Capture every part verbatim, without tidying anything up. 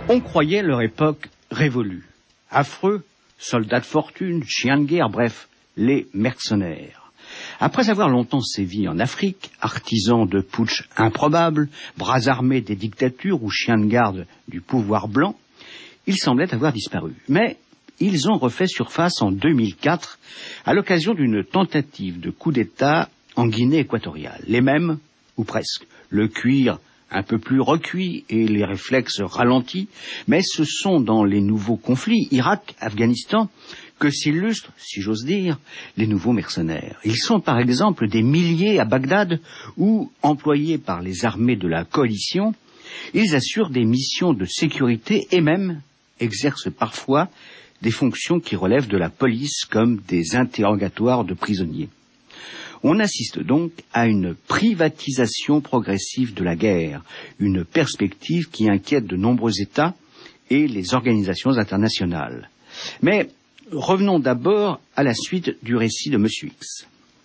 On croyait leur époque révolue. Affreux, soldats de fortune, chiens de guerre, bref, les mercenaires. Après avoir longtemps sévi en Afrique, artisans de putsch improbables, bras armés des dictatures ou chiens de garde du pouvoir blanc, ils semblaient avoir disparu. Mais ils ont refait surface en deux mille quatre à l'occasion d'une tentative de coup d'État en Guinée équatoriale. Les mêmes, ou presque. Le cuir un peu plus recuit et les réflexes ralentis, mais ce sont dans les nouveaux conflits, Irak, Afghanistan, que s'illustrent, si j'ose dire, les nouveaux mercenaires. Ils sont par exemple des milliers à Bagdad où, employés par les armées de la coalition, ils assurent des missions de sécurité et même exercent parfois des fonctions qui relèvent de la police comme des interrogatoires de prisonniers. On assiste donc à une privatisation progressive de la guerre, une perspective qui inquiète de nombreux États et les organisations internationales. Mais revenons d'abord à la suite du récit de M. X.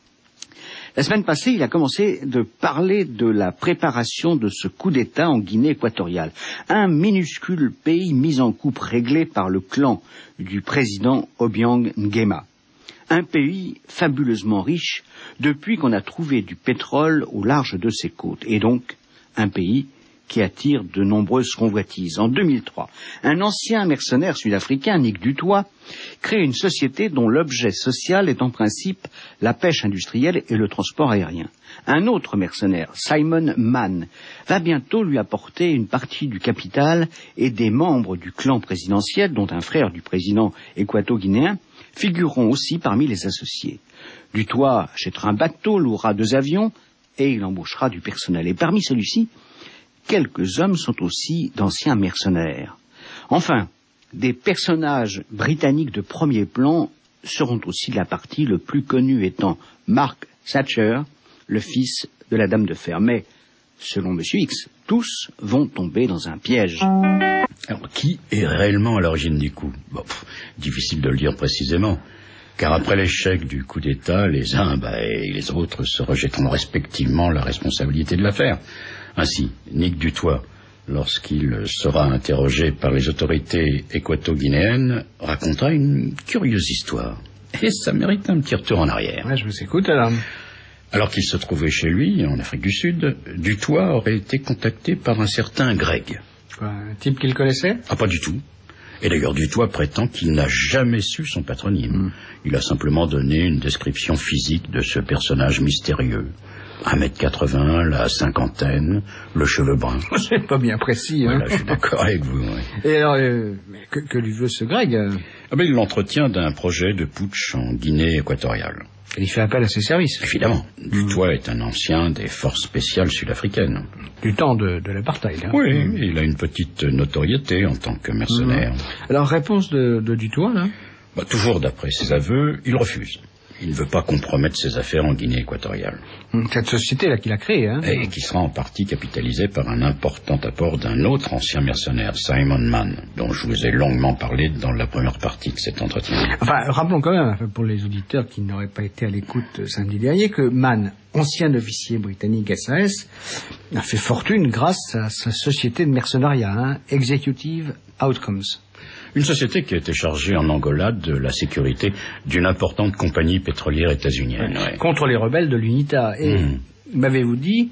La semaine passée, il a commencé de parler de la préparation de ce coup d'État en Guinée équatoriale, un minuscule pays mis en coupe réglé par le clan du président Obiang Nguema. Un pays fabuleusement riche depuis qu'on a trouvé du pétrole au large de ses côtes, et donc un pays qui attire de nombreuses convoitises. En deux mille trois, un ancien mercenaire sud-africain, Nick Dutoit, crée une société dont l'objet social est en principe la pêche industrielle et le transport aérien. Un autre mercenaire, Simon Mann, va bientôt lui apporter une partie du capital et des membres du clan présidentiel, dont un frère du président équato-guinéen, figureront aussi parmi les associés. Dutoit achètera un bateau, louera deux avions et il embauchera du personnel. Et parmi celui-ci, quelques hommes sont aussi d'anciens mercenaires. Enfin, des personnages britanniques de premier plan seront aussi de la partie, le plus connu étant Mark Thatcher, le fils de la Dame de Fer. Mais, selon M. X, tous vont tomber dans un piège. Alors, qui est réellement à l'origine du coup? Bon, pff, difficile de le dire précisément, car après l'échec du coup d'État, les uns bah, et les autres se rejetteront respectivement la responsabilité de l'affaire. Ainsi, Nick Dutoit, lorsqu'il sera interrogé par les autorités équato-guinéennes, racontera une curieuse histoire. Et ça mérite un petit retour en arrière. Ouais, je vous écoute, alors. Alors qu'il se trouvait chez lui, en Afrique du Sud, Dutoit aurait été contacté par un certain Greg. Quoi, un type qu'il connaissait? Ah, pas du tout. Et d'ailleurs, Dutoit prétend qu'il n'a jamais su son patronyme. Mm. Il a simplement donné une description physique de ce personnage mystérieux. un mètre quatre-vingts, la cinquantaine, le cheveu brun. C'est pas bien précis, hein. Voilà, je suis d'accord avec vous, oui. Et alors, euh, que, que lui veut ce Greg? Ah ben, il l'entretient d'un projet de putsch en Guinée équatoriale. Et il fait appel à ses services. Évidemment. Dutoit mmh. est un ancien des forces spéciales sud-africaines. Du temps de, de l'apartheid. Hein. Oui, mmh. il a une petite notoriété en tant que mercenaire. Mmh. Alors, réponse de, de Dutoit, là? Bah, toujours d'après ses aveux, il refuse. Il ne veut pas compromettre ses affaires en Guinée équatoriale. Cette société-là qu'il a créée, hein. Et qui sera en partie capitalisée par un important apport d'un autre ancien mercenaire, Simon Mann, dont je vous ai longuement parlé dans la première partie de cet entretien. Enfin, rappelons quand même, pour les auditeurs qui n'auraient pas été à l'écoute samedi dernier, que Mann, ancien officier britannique S A S, a fait fortune grâce à sa société de mercenariat, hein, Executive Outcomes. Une société qui a été chargée en Angola de la sécurité d'une importante compagnie pétrolière états-unienne. Ouais. Contre les rebelles de l'UNITA. Et mmh. m'avez-vous dit,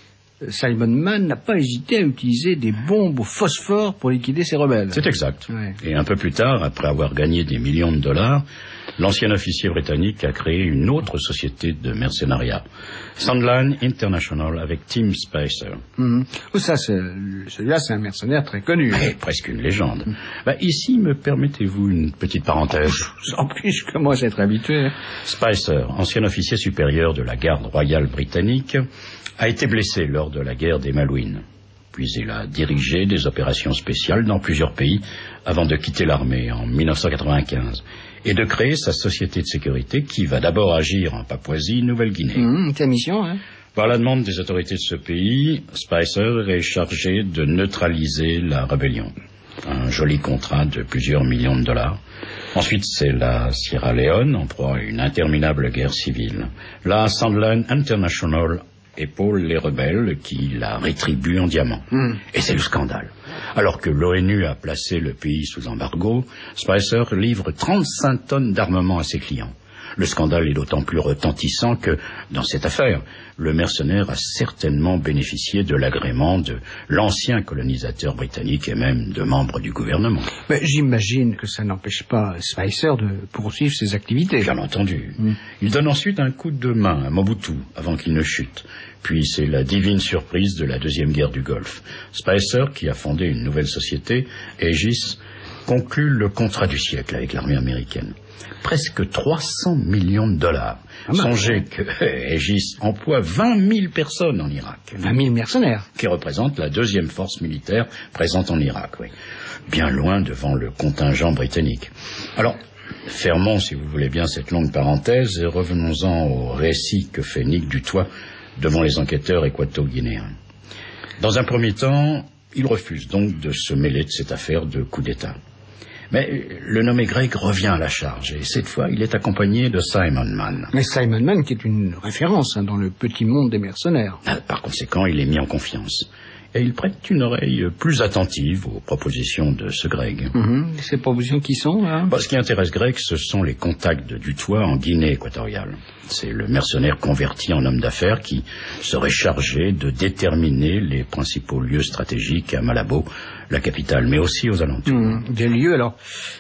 Simon Mann n'a pas hésité à utiliser des bombes au phosphore pour liquider ces rebelles. C'est exact. Ouais. Et un peu plus tard, après avoir gagné des millions de dollars, l'ancien officier britannique a créé une autre société de mercenariat, Sandline International, avec Tim Spicer. Mmh. Oh, ça, c'est, celui-là, c'est un mercenaire très connu. Et presque une légende. Mmh. Bah, ici, me permettez-vous une petite parenthèse? En plus, je commence à être habitué. Spicer, ancien officier supérieur de la garde royale britannique, a été blessé lors de la guerre des Malouines. Puis il a dirigé des opérations spéciales dans plusieurs pays avant de quitter l'armée en dix-neuf cent quatre-vingt-quinze et de créer sa société de sécurité qui va d'abord agir en Papouasie-Nouvelle-Guinée. Mmh, c'est la mission, hein. Par la demande des autorités de ce pays, Spicer est chargé de neutraliser la rébellion. Un joli contrat de plusieurs millions de dollars. Ensuite, c'est la Sierra Leone, en proie à une interminable guerre civile. La Sandline International épaule les rebelles qui la rétribuent en diamants. Mm. Et c'est le scandale. Alors que l'ONU a placé le pays sous embargo, Spicer livre trente-cinq tonnes d'armement à ses clients. Le scandale est d'autant plus retentissant que, dans cette affaire, le mercenaire a certainement bénéficié de l'agrément de l'ancien colonisateur britannique et même de membres du gouvernement. Mais j'imagine que ça n'empêche pas Spicer de poursuivre ses activités. Bien entendu. Mm. Il donne ensuite un coup de main à Mobutu avant qu'il ne chute. Puis c'est la divine surprise de la Deuxième Guerre du Golfe. Spicer, qui a fondé une nouvelle société, Aegis, conclut le contrat du siècle avec l'armée américaine. Presque trois cents millions de dollars. Ah ben, Songez que Aegis emploie vingt mille personnes en Irak. vingt mille mercenaires. Qui représentent la deuxième force militaire présente en Irak, oui. Bien loin devant le contingent britannique. Alors, fermons, si vous voulez bien, cette longue parenthèse et revenons-en au récit que fait Nick Dutoit devant les enquêteurs équato-guinéens. Dans un premier temps, il refuse donc de se mêler de cette affaire de coup d'État. Mais le nommé Gregg revient à la charge, et cette fois, il est accompagné de Simon Mann. Mais Simon Mann, qui est une référence hein, dans le petit monde des mercenaires. Par conséquent, il est mis en confiance. Et il prête une oreille plus attentive aux propositions de ce Gregg. Mm-hmm. Ces propositions qui sont là bah, Ce qui intéresse Gregg, ce sont les contacts de Dutoit en Guinée équatoriale. C'est le mercenaire converti en homme d'affaires qui serait chargé de déterminer les principaux lieux stratégiques à Malabo, la capitale, mais aussi aux alentours. Mmh, des lieux, alors,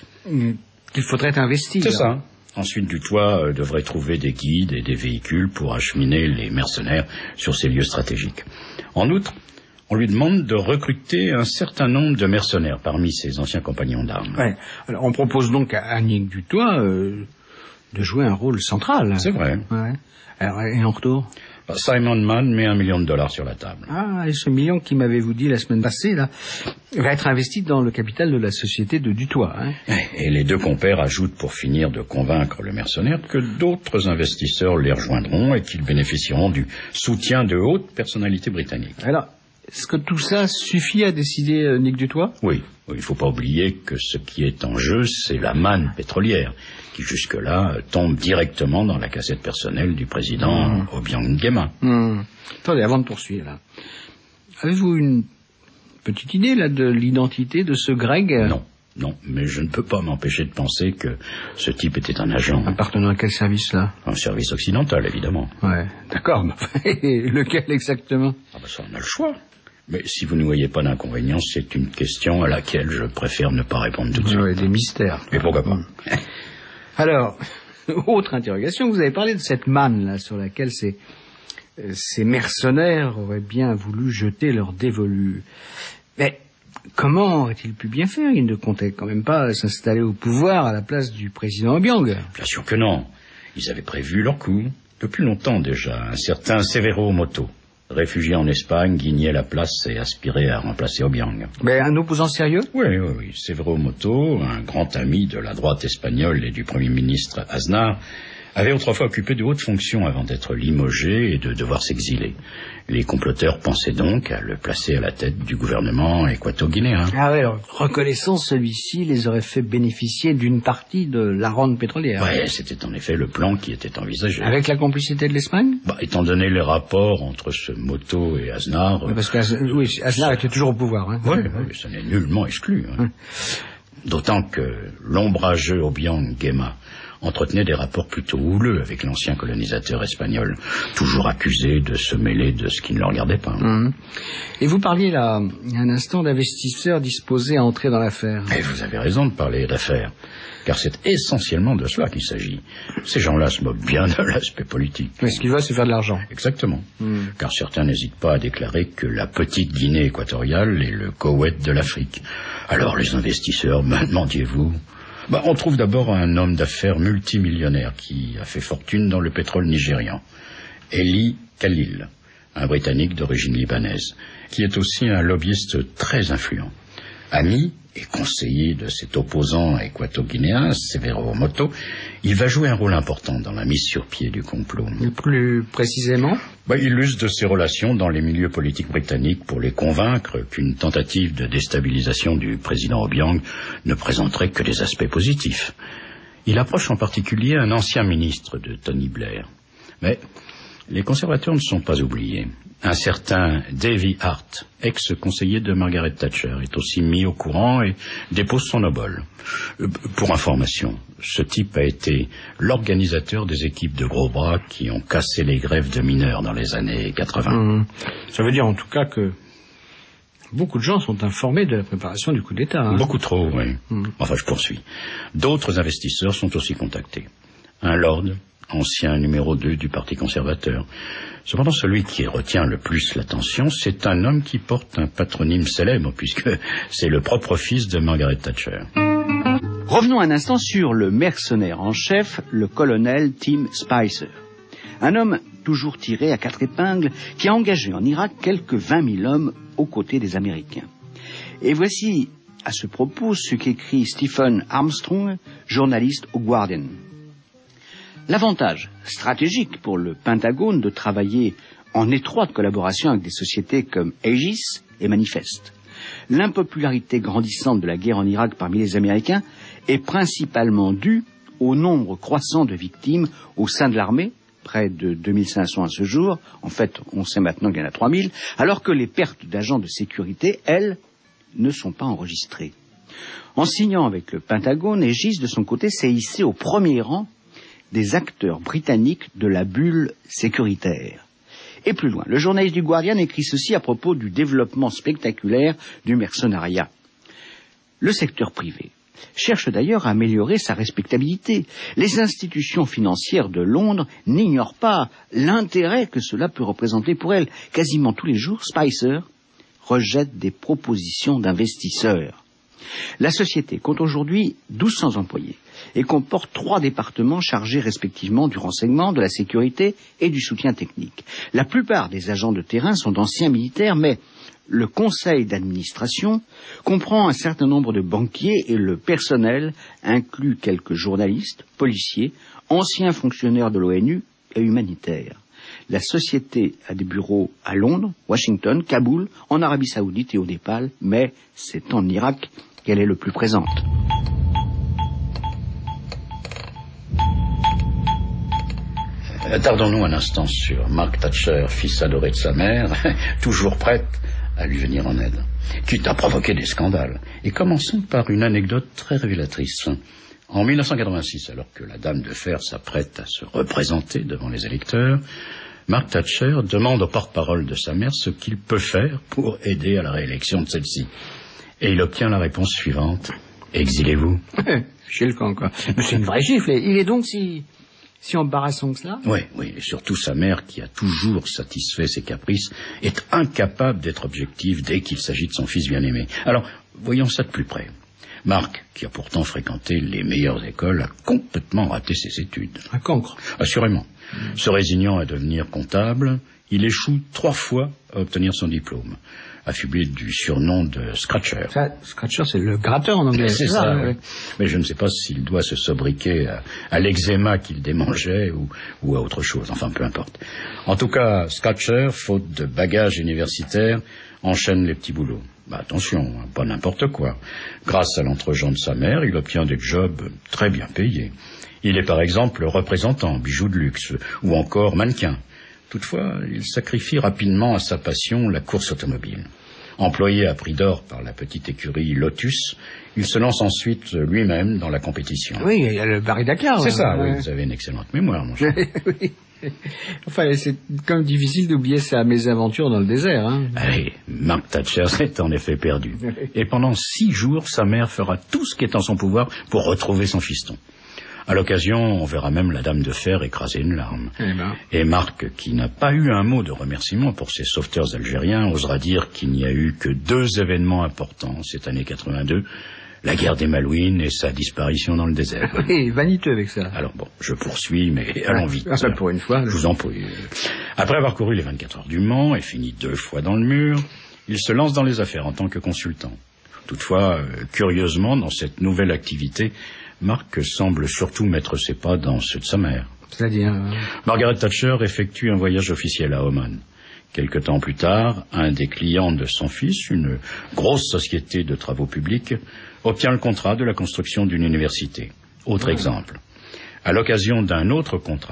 qu'il faudrait investir. C'est ça. Ensuite, Dutoit euh, devrait trouver des guides et des véhicules pour acheminer les mercenaires sur ces lieux stratégiques. En outre, on lui demande de recruter un certain nombre de mercenaires parmi ses anciens compagnons d'armes. Ouais. Alors, on propose donc à Nick Dutoit euh, de jouer un rôle central. C'est vrai. Ouais. Alors, et en retour Simon Mann met un million de dollars sur la table. Ah, et ce million qui m'avait-vous dit la semaine passée, là, va être investi dans le capital de la société de Dutoit. Hein. Et les deux compères ajoutent pour finir de convaincre le mercenaire que d'autres investisseurs les rejoindront et qu'ils bénéficieront du soutien de hautes personnalités britanniques. Alors, est-ce que tout ça suffit à décider euh, Nick Dutoit ? Oui. Il ne faut pas oublier que ce qui est en jeu, c'est la manne pétrolière, qui jusque-là tombe directement dans la cassette personnelle du président mmh. Obiang Nguema. Mmh. Attendez, avant de poursuivre, là. Avez-vous une petite idée, là, de l'identité de ce Gregg ? Non, non, mais je ne peux pas m'empêcher de penser que ce type était un agent. Appartenant à quel service, là ? Un service occidental, évidemment. Ouais, d'accord, mais lequel exactement ? Ah ben ça, on a le choix. Mais si vous ne voyez pas d'inconvénient, c'est une question à laquelle je préfère ne pas répondre tout de suite. Oui, des mystères. Et pourquoi pas. Alors, autre interrogation, vous avez parlé de cette manne là, sur laquelle ces, ces mercenaires auraient bien voulu jeter leur dévolu. Mais comment aurait-il pu bien faire ? Il ne comptait quand même pas s'installer au pouvoir à la place du président Obiang. Bien sûr que non. Ils avaient prévu leur coup. Depuis longtemps déjà, un certain Severo Moto, réfugié en Espagne, guignait la place et aspirait à remplacer Obiang. Mais un opposant sérieux ? Oui, oui, oui. Severo Moto, un grand ami de la droite espagnole et du Premier ministre Aznar, avait autrefois occupé de hautes fonctions avant d'être limogé et de devoir s'exiler. Les comploteurs pensaient donc à le placer à la tête du gouvernement équato-guinéen. Ah oui, alors, reconnaissant celui-ci les aurait fait bénéficier d'une partie de la rente pétrolière. Oui, c'était en effet le plan qui était envisagé. Avec la complicité de l'Espagne ? Bah, étant donné les rapports entre ce Moto et Aznar... Oui, parce que oui, Aznar était toujours au pouvoir. Hein. Oui, oui, ça n'est nullement exclu. Hein. Hum. D'autant que l'ombrageux Obiang Nguema entretenait des rapports plutôt houleux avec l'ancien colonisateur espagnol, toujours accusé de se mêler de ce qui ne le regardait pas. Mmh. Et vous parliez là, un instant, d'investisseurs disposés à entrer dans l'affaire. Et vous avez raison de parler d'affaires, car c'est essentiellement de cela qu'il s'agit. Ces gens-là se moquent bien de l'aspect politique. Mais ce qu'ils veulent, c'est faire de l'argent. Exactement. Mmh. Car certains n'hésitent pas à déclarer que la petite Guinée équatoriale est le Koweït de l'Afrique. Alors les investisseurs, me demandiez-vous... Bah, on trouve d'abord un homme d'affaires multimillionnaire qui a fait fortune dans le pétrole nigérian, Eli Khalil, un Britannique d'origine libanaise, qui est aussi un lobbyiste très influent. Ami et conseiller de cet opposant équato-guinéen, Severo Moto, il va jouer un rôle important dans la mise sur pied du complot. Et plus précisément ? Bah, il use de ses relations dans les milieux politiques britanniques pour les convaincre qu'une tentative de déstabilisation du président Obiang ne présenterait que des aspects positifs. Il approche en particulier un ancien ministre de Tony Blair. Mais Les conservateurs ne sont pas oubliés. Un certain Davy Hart, ex-conseiller de Margaret Thatcher, est aussi mis au courant et dépose son obol. Euh, pour information, ce type a été l'organisateur des équipes de gros bras qui ont cassé les grèves de mineurs dans les années quatre-vingt. Mmh. Ça veut dire en tout cas que beaucoup de gens sont informés de la préparation du coup d'État. Hein. Beaucoup trop, oui. Mmh. Enfin, je poursuis. D'autres investisseurs sont aussi contactés. Un lord, ancien numéro deux du Parti conservateur. Cependant, celui qui retient le plus l'attention, c'est un homme qui porte un patronyme célèbre, puisque c'est le propre fils de Margaret Thatcher. Revenons un instant sur le mercenaire en chef, le colonel Tim Spicer. Un homme toujours tiré à quatre épingles, qui a engagé en Irak quelques vingt mille hommes aux côtés des Américains. Et voici, à ce propos, ce qu'écrit Stephen Armstrong, journaliste au Guardian. L'avantage stratégique pour le Pentagone de travailler en étroite collaboration avec des sociétés comme Aegis est manifeste. L'impopularité grandissante de la guerre en Irak parmi les Américains est principalement due au nombre croissant de victimes au sein de l'armée, près de deux mille cinq cents à ce jour, en fait on sait maintenant qu'il y en a trois mille, alors que les pertes d'agents de sécurité, elles, ne sont pas enregistrées. En signant avec le Pentagone, Aegis de son côté s'est hissé au premier rang des acteurs britanniques de la bulle sécuritaire. Et plus loin, le journaliste du Guardian écrit ceci à propos du développement spectaculaire du mercenariat. Le secteur privé cherche d'ailleurs à améliorer sa respectabilité. Les institutions financières de Londres n'ignorent pas l'intérêt que cela peut représenter pour elles. Quasiment tous les jours, Spicer rejette des propositions d'investisseurs. La société compte aujourd'hui douze cents employés et comporte trois départements chargés respectivement du renseignement, de la sécurité et du soutien technique. La plupart des agents de terrain sont d'anciens militaires, mais le conseil d'administration comprend un certain nombre de banquiers et le personnel inclut quelques journalistes, policiers, anciens fonctionnaires de l'ONU et humanitaires. La société a des bureaux à Londres, Washington, Kaboul, en Arabie Saoudite et au Népal, mais c'est en Irak qu'elle est le plus présente. Attardons-nous un instant sur Mark Thatcher, fils adoré de sa mère, toujours prête à lui venir en aide, quitte à provoquer des scandales. Et commençons par une anecdote très révélatrice. En mille neuf cent quatre-vingt-six, alors que la dame de fer s'apprête à se représenter devant les électeurs, Mark Thatcher demande au porte-parole de sa mère ce qu'il peut faire pour aider à la réélection de celle-ci. Et il obtient la réponse suivante. Exilez-vous. Chez le camp, quoi. Mais c'est une vraie gifle. Il est donc si... si embarrassant que cela? Oui, oui, et surtout sa mère, qui a toujours satisfait ses caprices, est incapable d'être objective dès qu'il s'agit de son fils bien-aimé. Alors, voyons ça de plus près. Marc, qui a pourtant fréquenté les meilleures écoles, a complètement raté ses études. Un cancre. Assurément. Mmh. Se résignant à devenir comptable, il échoue trois fois à obtenir son diplôme, affublé du surnom de Scratcher. Ça, Scratcher, c'est le gratteur en anglais. C'est ça, ça oui. Mais je ne sais pas s'il doit se sobriquer à, à l'eczéma qu'il démangeait ou, ou à autre chose. Enfin, peu importe. En tout cas, Scratcher, faute de bagages universitaires, enchaîne les petits boulots. Bah, attention, pas n'importe quoi. Grâce à l'entregent de sa mère, il obtient des jobs très bien payés. Il est par exemple représentant, bijoux de luxe, ou encore mannequin. Toutefois, il sacrifie rapidement à sa passion la course automobile. Employé à prix d'or par la petite écurie Lotus, il se lance ensuite lui-même dans la compétition. Oui, il y a le Barry Dakar. C'est ouais. ça, ouais. Oui, vous avez une excellente mémoire, mon cher. Oui. Enfin, c'est quand même difficile d'oublier sa mésaventures dans le désert. Hein. Allez, Mark Thatcher s'est en effet perdu. Et pendant six jours, sa mère fera tout ce qui est en son pouvoir pour retrouver son fiston. À l'occasion, on verra même la dame de fer écraser une larme. Eh ben. Et Marc, qui n'a pas eu un mot de remerciement pour ses sauveteurs algériens, osera dire qu'il n'y a eu que deux événements importants cette année quatre-vingt-deux, la guerre des Malouines et sa disparition dans le désert. Oui, vaniteux avec ça. Alors bon, je poursuis, mais allons vite. Ah, pour une fois. Je vous en prie. Après avoir couru les vingt-quatre heures du Mans et fini deux fois dans le mur, il se lance dans les affaires en tant que consultant. Toutefois, euh, curieusement, dans cette nouvelle activité, Marc semble surtout mettre ses pas dans ceux de sa mère. C'est-à-dire euh... Margaret Thatcher effectue un voyage officiel à Oman. Quelque temps plus tard, un des clients de son fils, une grosse société de travaux publics, obtient le contrat de la construction d'une université. Autre exemple. À l'occasion d'un autre contrat,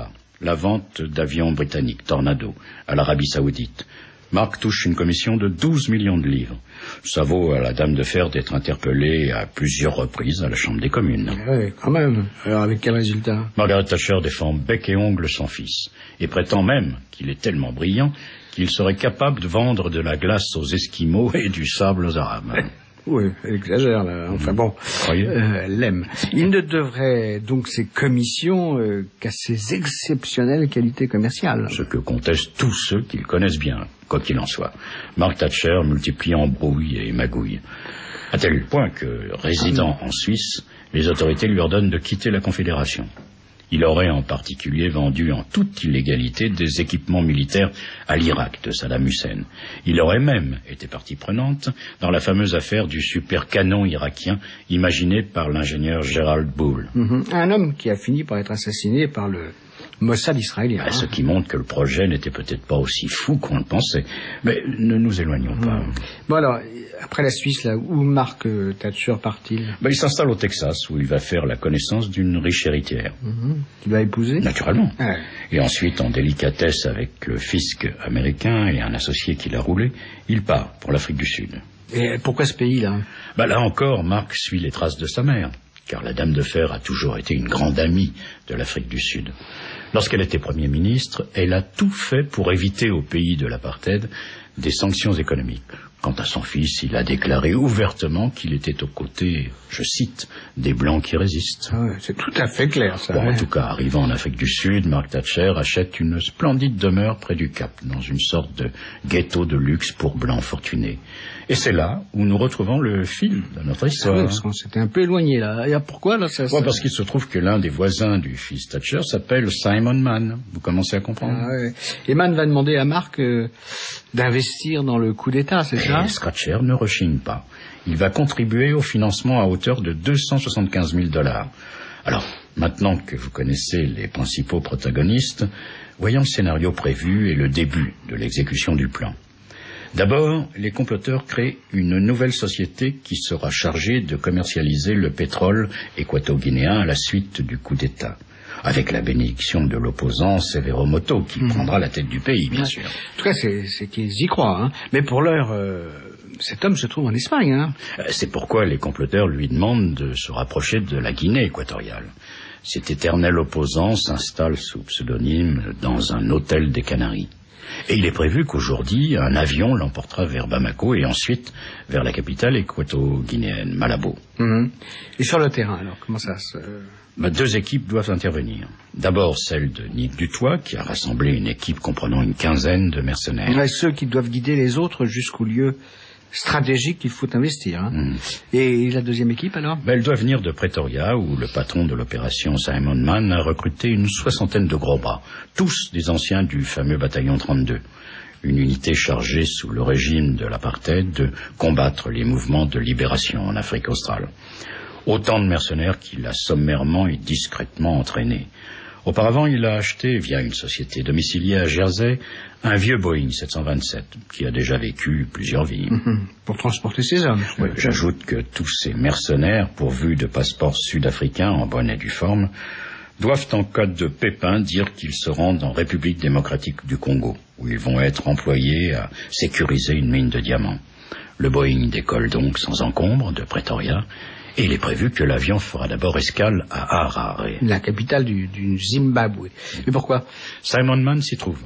la vente d'avions britanniques, Tornado, à l'Arabie Saoudite. Mark touche une commission de douze millions de livres. Ça vaut à la dame de fer d'être interpellée à plusieurs reprises à la Chambre des communes. Oui, quand même. Alors avec quel résultat? Margaret Thatcher défend bec et ongle son fils, et prétend même qu'il est tellement brillant qu'il serait capable de vendre de la glace aux Esquimaux et du sable aux Arabes. Oui, elle exagère, là. Enfin bon, euh, elle l'aime. Il ne devrait donc ces commissions euh, qu'à ses exceptionnelles qualités commerciales. Ce que contestent tous ceux qui le connaissent bien, quoi qu'il en soit. Mark Thatcher multiplie embrouilles et magouilles, à tel point que, résidant en Suisse, les autorités lui ordonnent de quitter la Confédération. Il aurait en particulier vendu en toute illégalité des équipements militaires à l'Irak de Saddam Hussein. Il aurait même été partie prenante dans la fameuse affaire du super canon irakien imaginé par l'ingénieur Gerald Bull. Mm-hmm. Un homme qui a fini par être assassiné par le Mossad israélien. Bah, ce qui montre que le projet n'était peut-être pas aussi fou qu'on le pensait. Mais ne nous éloignons pas. Mm. Bon alors, après la Suisse, là, où Mark Thatcher part-il? bah, Il s'installe au Texas, où il va faire la connaissance d'une riche héritière. Mm-hmm. Il va épouser? Naturellement. Ah. Et ensuite, en délicatesse avec le fisc américain et un associé qui l'a roulé, il part pour l'Afrique du Sud. Et pourquoi ce pays-là? bah, Là encore, Mark suit les traces de sa mère, car la dame de fer a toujours été une grande amie de l'Afrique du Sud. Lorsqu'elle était Premier ministre, elle a tout fait pour éviter au pays de l'apartheid des sanctions économiques. Quant à son fils, il a déclaré ouvertement qu'il était aux côtés, je cite, des Blancs qui résistent. Ah ouais, c'est tout à fait clair, ça. Bon, ouais. En tout cas, arrivant en Afrique du Sud, Mark Thatcher achète une splendide demeure près du Cap, dans une sorte de ghetto de luxe pour Blancs fortunés. Et c'est là où nous retrouvons le fil de notre histoire. Ah oui, parce qu'on s'était un peu éloigné, là. Et pourquoi, là, ça... Ouais, parce qu'il se trouve que l'un des voisins du fils Thatcher s'appelle Simon Mann. Vous commencez à comprendre? Ah ouais. Et Mann va demander à Mark euh, d'investir dans le coup d'État, c'est ça? Et Thatcher ne rechigne pas. Il va contribuer au financement à hauteur de deux cent soixante-quinze mille dollars. Alors, maintenant que vous connaissez les principaux protagonistes, voyons le scénario prévu et le début de l'exécution du plan. D'abord, les comploteurs créent une nouvelle société qui sera chargée de commercialiser le pétrole équato-guinéen à la suite du coup d'État, avec la bénédiction de l'opposant Severo Moto, qui mmh. prendra la tête du pays, bien ouais. sûr. En tout cas, c'est, c'est qu'ils y croient. Hein. Mais pour l'heure, euh, cet homme se trouve en Espagne. Hein. C'est pourquoi les comploteurs lui demandent de se rapprocher de la Guinée équatoriale. Cet éternel opposant s'installe sous pseudonyme dans un hôtel des Canaries. Et il est prévu qu'aujourd'hui, un avion l'emportera vers Bamako et ensuite vers la capitale équato-guinéenne, Malabo. Mmh. Et sur le terrain, alors, comment ça se... Bah, deux équipes doivent intervenir. D'abord celle de Nick Dutoit, qui a rassemblé une équipe comprenant une quinzaine de mercenaires. Ouais, ceux qui doivent guider les autres jusqu'au lieu stratégique qu'il faut investir. Hein. Mmh. Et la deuxième équipe, alors bah, Elle doit venir de Pretoria, où le patron de l'opération Simon Mann a recruté une soixantaine de gros bras, tous des anciens du fameux bataillon trente-deux. Une unité chargée sous le régime de l'apartheid de combattre les mouvements de libération en Afrique australe. Autant de mercenaires qu'il a sommairement et discrètement entraînés. Auparavant, il a acheté, via une société domiciliée à Jersey, un vieux Boeing sept cent vingt-sept, qui a déjà vécu plusieurs vies. Mmh, pour transporter ses hommes. Oui, j'ajoute que tous ces mercenaires, pourvus de passeports sud-africains en bonne et due forme, doivent en cas de pépin dire qu'ils se rendent en République démocratique du Congo, où ils vont être employés à sécuriser une mine de diamants. Le Boeing décolle donc sans encombre de Pretoria, et il est prévu que l'avion fera d'abord escale à Harare. La capitale du, du Zimbabwe. Mais pourquoi? Simon Mann s'y trouve.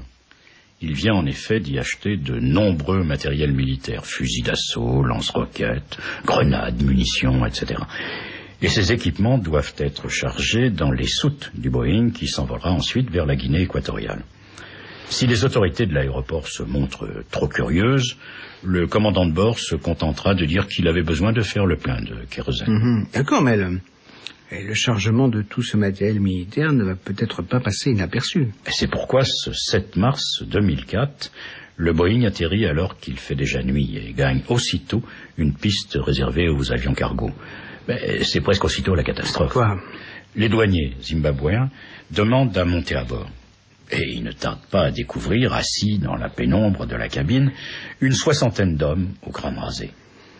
Il vient en effet d'y acheter de nombreux matériels militaires, fusils d'assaut, lance-roquettes, grenades, munitions, et cetera. Et ces équipements doivent être chargés dans les soutes du Boeing qui s'envolera ensuite vers la Guinée équatoriale. Si les autorités de l'aéroport se montrent trop curieuses, le commandant de bord se contentera de dire qu'il avait besoin de faire le plein de kérosène. Mmh, d'accord, mais le, le chargement de tout ce matériel militaire ne va peut-être pas passer inaperçu. Et c'est pourquoi ce sept mars deux mille quatre, le Boeing atterrit alors qu'il fait déjà nuit et gagne aussitôt une piste réservée aux avions cargo. Mais c'est presque aussitôt la catastrophe. Quoi? Les douaniers zimbabwéens demandent à monter à bord. Et ils ne tardent pas à découvrir, assis dans la pénombre de la cabine, une soixantaine d'hommes au crâne rasé.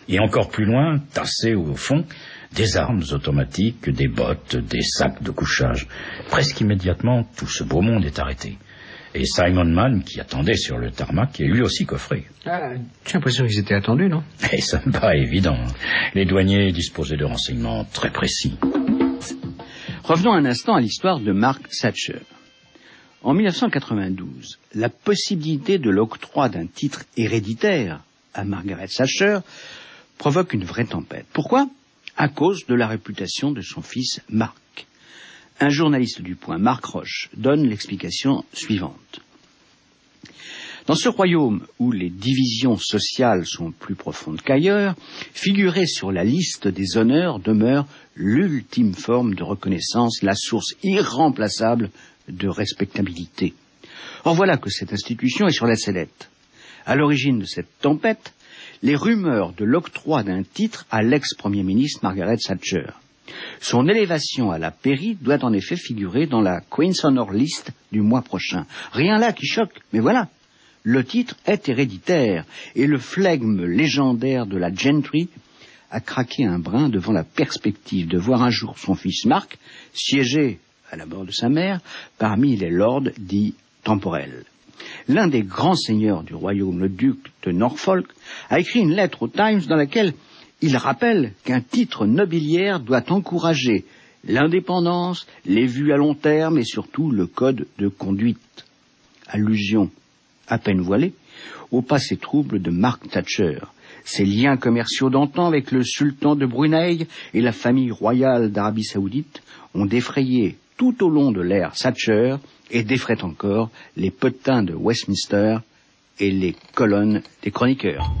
Et encore plus loin, tassés au fond, des armes automatiques, des bottes, des sacs de couchage. Presque immédiatement, tout ce beau monde est arrêté. Et Simon Mann, qui attendait sur le tarmac, est lui aussi coffré. Ah, j'ai l'impression qu'ils étaient attendus, non? Et ça me paraît évident. Les douaniers disposaient de renseignements très précis. Revenons un instant à l'histoire de Mark Thatcher. En mille neuf cent quatre-vingt-douze, la possibilité de l'octroi d'un titre héréditaire à Margaret Thatcher provoque une vraie tempête. Pourquoi? À cause de la réputation de son fils Mark. Un journaliste du Point, Mark Roche, donne l'explication suivante. Dans ce royaume où les divisions sociales sont plus profondes qu'ailleurs, figurer sur la liste des honneurs demeure l'ultime forme de reconnaissance, la source irremplaçable de respectabilité. Or voilà que cette institution est sur la sellette. À l'origine de cette tempête, les rumeurs de l'octroi d'un titre à l'ex-premier ministre Margaret Thatcher. Son élévation à la pairie doit en effet figurer dans la Queen's Honor List du mois prochain. Rien là qui choque, mais voilà, le titre est héréditaire et le flegme légendaire de la gentry a craqué un brin devant la perspective de voir un jour son fils Mark siéger à la mort de sa mère parmi les lords dits temporels. L'un des grands seigneurs du royaume, le duc de Norfolk, a écrit une lettre au Times dans laquelle il rappelle qu'un titre nobiliaire doit encourager l'indépendance, les vues à long terme et surtout le code de conduite. Allusion à peine voilée au passé trouble de Mark Thatcher. Ses liens commerciaux d'antan avec le sultan de Brunei et la famille royale d'Arabie Saoudite ont défrayé tout au long de l'ère Thatcher et défraient encore les potins de Westminster et les colonnes des chroniqueurs.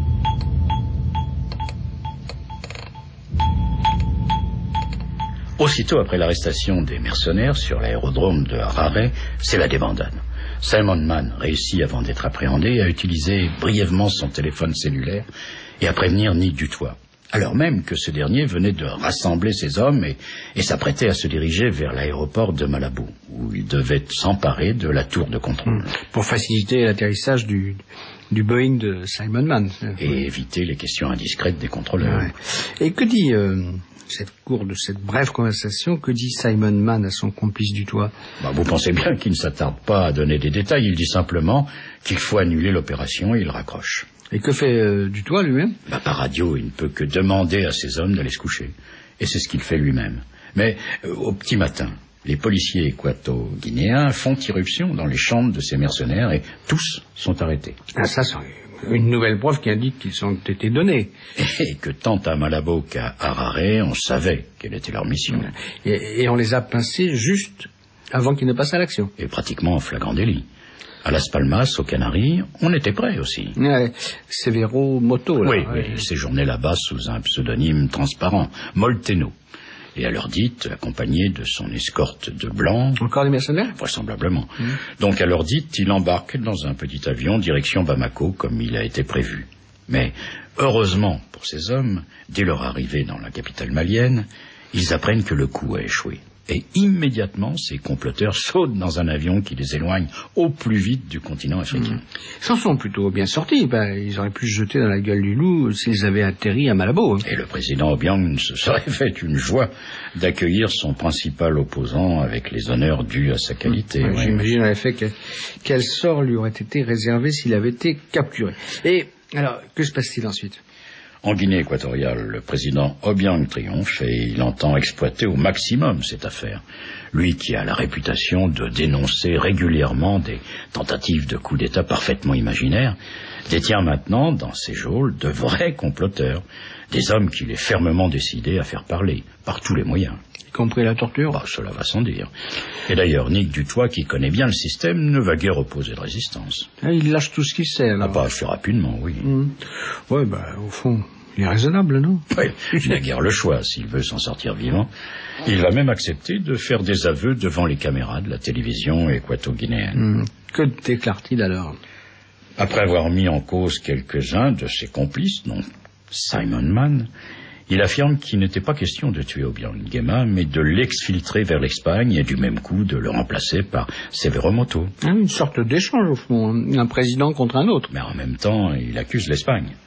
Aussitôt après l'arrestation des mercenaires sur l'aérodrome de Harare, c'est la débandade. Simon Mann réussit, avant d'être appréhendé, à utiliser brièvement son téléphone cellulaire et à prévenir Nick Dutoit, alors même que ce dernier venait de rassembler ses hommes et, et s'apprêtait à se diriger vers l'aéroport de Malabo, où il devait s'emparer de la tour de contrôle. Pour faciliter l'atterrissage du, du Boeing de Simon Mann. Et éviter les questions indiscrètes des contrôleurs. Ouais. Et que dit... Euh... cette cour de cette brève conversation, que dit Simon Mann à son complice Dutoit? Bah, vous pensez bien qu'il ne s'attarde pas à donner des détails. Il dit simplement qu'il faut annuler l'opération et il raccroche. Et que fait euh, Dutoit lui-même? Bah, par radio, il ne peut que demander à ses hommes d'aller se coucher. Et c'est ce qu'il fait lui-même. Mais euh, au petit matin, les policiers équato-guinéens font irruption dans les chambres de ces mercenaires et tous sont arrêtés. Ah, ça, c'est une nouvelle preuve qui indique qu'ils ont été donnés. Et que tant à Malabo qu'à Harare, on savait quelle était leur mission. Et, et on les a pincés juste avant qu'ils ne passent à l'action. Et pratiquement en flagrant délit. À Las Palmas, aux Canaries, on était prêts aussi. Ouais, Severo Moto, là. Oui, oui, il séjournait là-bas sous un pseudonyme transparent, Molteno. Et à l'heure dite, accompagné de son escorte de blancs... Encore des mercenaires? Vraisemblablement. Mmh. Donc à l'heure dite, il embarque dans un petit avion direction Bamako, comme il a été prévu. Mais, heureusement pour ces hommes, dès leur arrivée dans la capitale malienne, ils apprennent que le coup a échoué. Et immédiatement, ces comploteurs sautent dans un avion qui les éloigne au plus vite du continent africain. Mmh. Ils s'en sont plutôt bien sortis. Ben, ils auraient pu se jeter dans la gueule du loup s'ils avaient atterri à Malabo. Hein. Et le président Obiang se serait fait une joie d'accueillir son principal opposant avec les honneurs dus à sa qualité. Mmh. Ouais. J'imagine en effet que, quel sort lui aurait été réservé s'il avait été capturé. Et alors, que se passe-t-il ensuite? En Guinée équatoriale, le président Obiang triomphe et il entend exploiter au maximum cette affaire. Lui qui a la réputation de dénoncer régulièrement des tentatives de coup d'État parfaitement imaginaires, détient maintenant dans ses geôles de vrais comploteurs, des hommes qu'il est fermement décidé à faire parler, par tous les moyens. Y compris la torture? Bah, cela va sans dire. Et d'ailleurs, Nick Dutoit, qui connaît bien le système, ne va guère opposer de résistance. Ah, il lâche tout ce qu'il sait, alors. Ah, pas assez rapidement, oui. Mmh. Ouais, bah, au fond, il est raisonnable, non? Oui, il n'a guère le choix, s'il veut s'en sortir vivant. Il va même accepter de faire des aveux devant les caméras de la télévision équato-guinéenne. Mmh. Que déclare-t-il alors? Après avoir mis en cause quelques-uns de ses complices, dont Simon Mann, il affirme qu'il n'était pas question de tuer Obiang Nguema, mais de l'exfiltrer vers l'Espagne et du même coup de le remplacer par Severo Moto. Ah, une sorte d'échange, au fond, un président contre un autre. Mais en même temps, il accuse l'Espagne.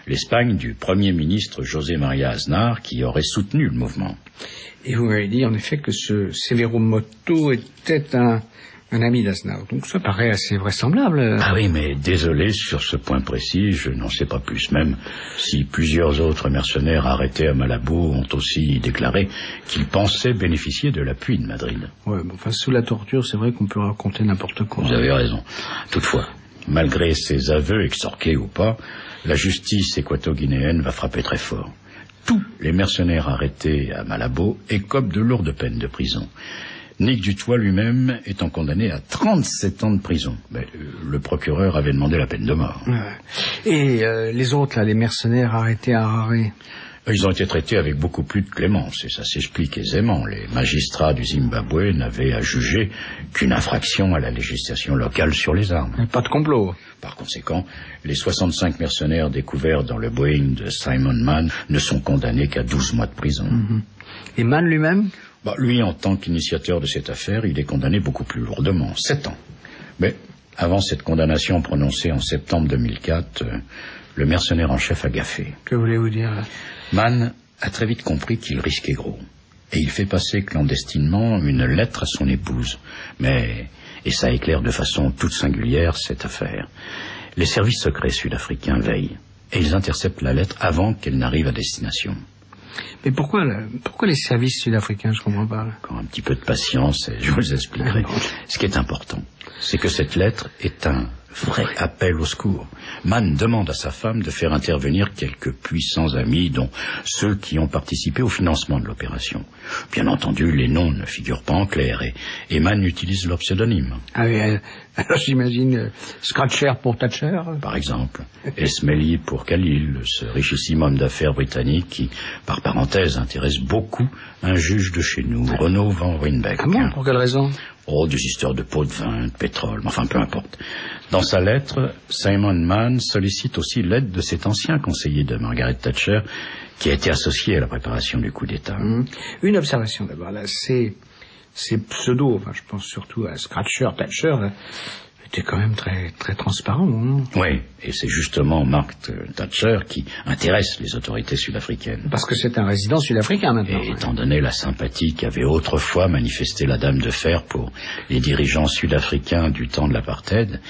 l'Espagne du Premier ministre José María Aznar, qui aurait soutenu le mouvement. Et vous m'avez dit en effet que ce Severo Moto était un, un ami d'Aznar. Donc ça paraît assez vraisemblable. Ah oui, mais désolé, sur ce point précis, je n'en sais pas plus. Même si plusieurs autres mercenaires arrêtés à Malabo ont aussi déclaré qu'ils pensaient bénéficier de l'appui de Madrid. Ouais, bon, enfin, sous la torture, c'est vrai qu'on peut raconter n'importe quoi. Vous avez raison. Toutefois, malgré ces aveux, extorqués ou pas, la justice équato-guinéenne va frapper très fort. Tous les mercenaires arrêtés à Malabo écopent de lourdes peines de prison. Nick Dutoit lui-même étant condamné à trente-sept ans de prison. Mais, euh, le procureur avait demandé la peine de mort. Ouais. Et euh, les autres, là, les mercenaires arrêtés à Harare? Ils ont été traités avec beaucoup plus de clémence, et ça s'explique aisément. Les magistrats du Zimbabwe n'avaient à juger qu'une infraction à la législation locale sur les armes. Pas de complot. Par conséquent, les soixante-cinq mercenaires découverts dans le Boeing de Simon Mann ne sont condamnés qu'à douze mois de prison. Mm-hmm. Et Mann lui-même? Bah, lui, en tant qu'initiateur de cette affaire, il est condamné beaucoup plus lourdement, sept ans. Mais avant cette condamnation prononcée en septembre deux mille quatre, euh, le mercenaire en chef a gaffé. Que voulez-vous dire là? Mann a très vite compris qu'il risquait gros. Et il fait passer clandestinement une lettre à son épouse. Mais, et ça éclaire de façon toute singulière cette affaire, les services secrets sud-africains veillent. Et ils interceptent la lettre avant qu'elle n'arrive à destination. Mais pourquoi, là, pourquoi les services sud-africains, je comprends pas là. Encore un petit peu de patience et je vous expliquerai. Ce qui est important, c'est que cette lettre est un vrai appel au secours. Mann demande à sa femme de faire intervenir quelques puissants amis, dont ceux qui ont participé au financement de l'opération. Bien entendu, les noms ne figurent pas en clair et, et Mann utilise leur pseudonyme. Ah oui, euh, alors j'imagine euh, Scratcher pour Thatcher. Par exemple, Esmeli pour Khalil, ce richissime homme d'affaires britannique qui, par parenthèse, intéresse beaucoup un juge de chez nous, Renaud Van Ruynebeck. Ah bon, pour quelle raison? Oh, des histoires de pots de vin, de pétrole, enfin peu importe. Dans sa lettre, Simon Mann sollicite aussi l'aide de cet ancien conseiller de Margaret Thatcher qui a été associé à la préparation du coup d'État. Mmh. Une observation d'abord, là, c'est ces pseudos, enfin je pense surtout à Scratcher, Thatcher, là, étaient quand même très très transparents, non? Oui, et c'est justement Mark Thatcher qui intéresse les autorités sud-africaines. Parce que c'est un résident sud-africain maintenant. Et étant donné la sympathie qu'avait autrefois manifestée la Dame de Fer pour les dirigeants sud-africains du temps de l'apartheid,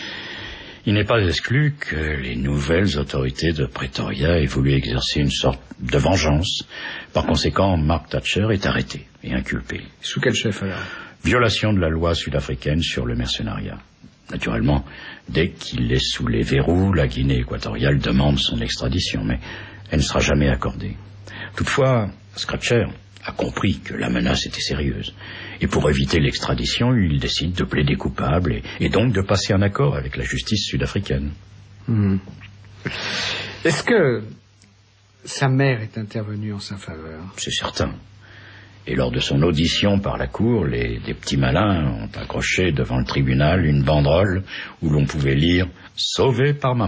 il n'est pas exclu que les nouvelles autorités de Pretoria aient voulu exercer une sorte de vengeance. Par conséquent, Mark Thatcher est arrêté et inculpé. Sous quel chef alors? Violation de la loi sud-africaine sur le mercenariat. Naturellement, dès qu'il est sous les verrous, la Guinée équatoriale demande son extradition, mais elle ne sera jamais accordée. Toutefois, Scratcher a compris que la menace était sérieuse. Et pour éviter l'extradition, il décide de plaider coupable et, et donc de passer un accord avec la justice sud-africaine. Mmh. Est-ce que sa mère est intervenue en sa faveur? C'est certain. Et lors de son audition par la cour, les, des petits malins ont accroché devant le tribunal une banderole où l'on pouvait lire « Sauvé par maman ».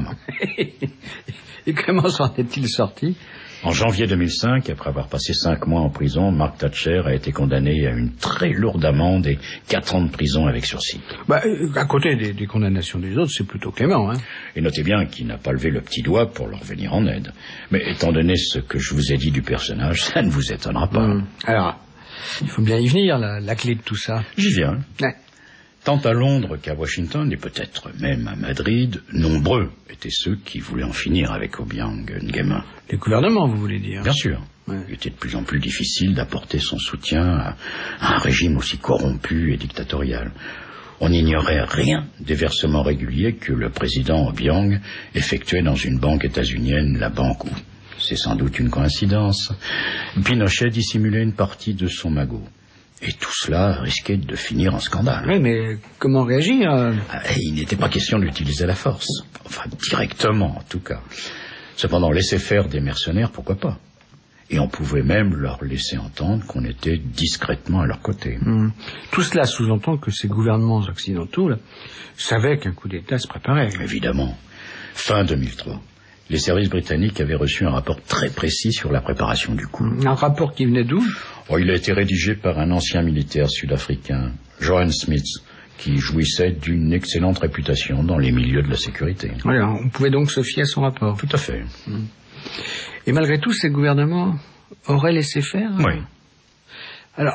Et comment s'en est-il sorti? En janvier deux mille cinq, après avoir passé cinq mois en prison, Mark Thatcher a été condamné à une très lourde amende et quatre ans de prison avec sursis. Bah, à côté des, des condamnations des autres, c'est plutôt clément, hein. Et notez bien qu'il n'a pas levé le petit doigt pour leur venir en aide. Mais étant donné ce que je vous ai dit du personnage, ça ne vous étonnera pas. Mmh. Alors, il faut bien y venir, la, la clé de tout ça. J'y viens. Ouais. Tant à Londres qu'à Washington, et peut-être même à Madrid, nombreux étaient ceux qui voulaient en finir avec Obiang Nguema. Les gouvernements, vous voulez dire? Bien sûr. Ouais. Il était de plus en plus difficile d'apporter son soutien à, à un régime aussi corrompu et dictatorial. On n'ignorait rien des versements réguliers que le président Obiang effectuait dans une banque états-unienne, la banque où, c'est sans doute une coïncidence, Pinochet dissimulait une partie de son magot. Et tout cela risquait de finir en scandale. Oui, mais comment réagir? Il n'était pas question d'utiliser la force. Enfin, directement, en tout cas. Cependant, laisser faire des mercenaires, pourquoi pas? Et on pouvait même leur laisser entendre qu'on était discrètement à leur côté. Mmh. Tout cela sous-entend que ces gouvernements occidentaux là, savaient qu'un coup d'État se préparait. Évidemment. Fin deux mille trois. Les services britanniques avaient reçu un rapport très précis sur la préparation du coup. Un rapport qui venait d'où? Oh, il a été rédigé par un ancien militaire sud-africain, Johan Smith, qui jouissait d'une excellente réputation dans les milieux de la sécurité. Voilà, on pouvait donc se fier à son rapport. Tout à fait. Mmh. Et malgré tout, ces gouvernements auraient laissé faire? Oui. Alors,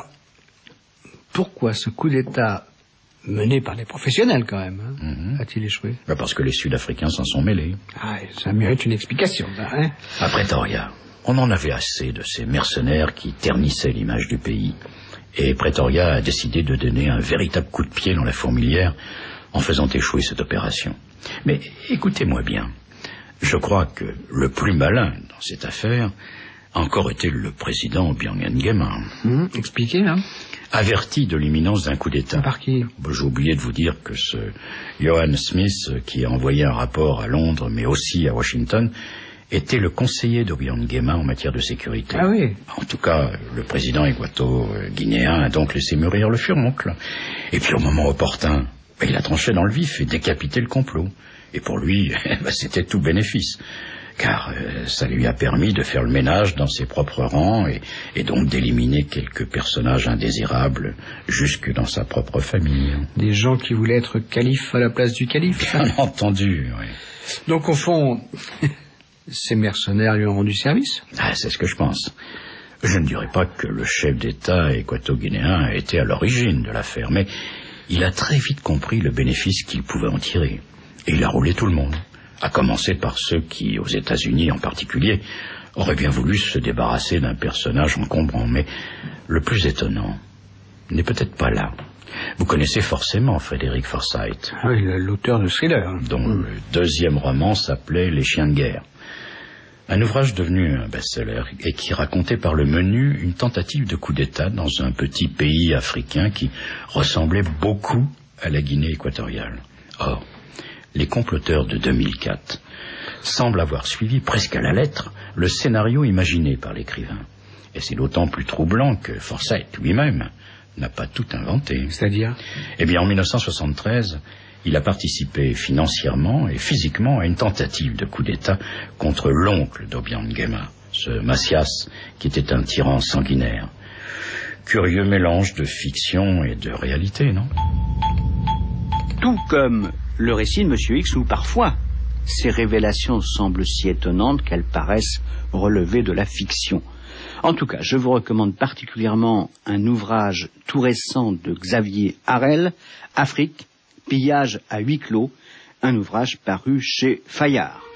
pourquoi ce coup d'État mené par les professionnels quand même hein, mm-hmm. a-t-il échoué? Ben parce que les Sud-Africains s'en sont mêlés. Ah, ça mérite une explication, ça, hein? À Pretoria, on en avait assez de ces mercenaires qui ternissaient l'image du pays. Et Pretoria a décidé de donner un véritable coup de pied dans la fourmilière en faisant échouer cette opération. Mais écoutez-moi bien, je crois que le plus malin dans cette affaire a encore été le président Obiang Nguema. Mmh, expliquez, hein. Averti de l'imminence d'un coup d'État. Par qui? J'ai oublié de vous dire que ce Johan Smith, qui a envoyé un rapport à Londres, mais aussi à Washington, était le conseiller d'Obiang Nguema en matière de sécurité. Ah oui. En tout cas, le président équato-guinéen a donc laissé mûrir le furoncle. Et puis au moment opportun, il a tranché dans le vif et décapité le complot. Et pour lui, c'était tout bénéfice. Car euh, ça lui a permis de faire le ménage dans ses propres rangs et, et donc d'éliminer quelques personnages indésirables jusque dans sa propre famille. Des gens qui voulaient être calife à la place du calife. Bien entendu, oui. Donc au fond, ces mercenaires lui ont rendu service? Ah, c'est ce que je pense. Je ne dirais pas que le chef d'État équato-guinéen a été à l'origine de l'affaire, mais il a très vite compris le bénéfice qu'il pouvait en tirer. Et il a roulé tout le monde. À commencer par ceux qui, aux États-Unis en particulier, auraient bien voulu se débarrasser d'un personnage encombrant. Mais le plus étonnant n'est peut-être pas là. Vous connaissez forcément Frederick Forsyth. Ah oui, l'auteur de thriller. Dont mmh. le deuxième roman s'appelait Les chiens de guerre. Un ouvrage devenu un best-seller et qui racontait par le menu une tentative de coup d'État dans un petit pays africain qui ressemblait beaucoup à la Guinée équatoriale. Or, les comploteurs de deux mille quatre semblent avoir suivi presque à la lettre le scénario imaginé par l'écrivain. Et c'est d'autant plus troublant que Forsyth lui-même n'a pas tout inventé. C'est-à-dire ? Eh bien, en mille neuf cent soixante-treize, il a participé financièrement et physiquement à une tentative de coup d'État contre l'oncle d'Obiang Nguema, ce Macias, qui était un tyran sanguinaire. Curieux mélange de fiction et de réalité, non ? Tout comme le récit de Monsieur X, où parfois ces révélations semblent si étonnantes qu'elles paraissent relever de la fiction. En tout cas, je vous recommande particulièrement un ouvrage tout récent de Xavier Harel, Afrique, pillage à huis clos, un ouvrage paru chez Fayard.